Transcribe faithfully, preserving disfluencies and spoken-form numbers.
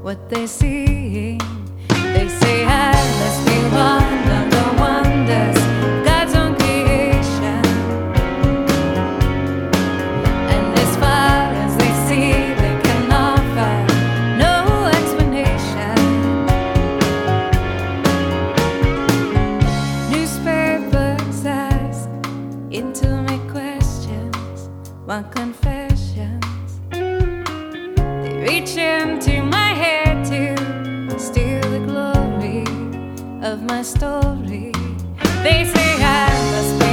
what they see. They say I must be one of the wonders of God's own creation, and as far as they see, they can offer no explanation. Newspapers ask intimate questions, want confessions. They reach into my head to steal the glory of my story. They say I must be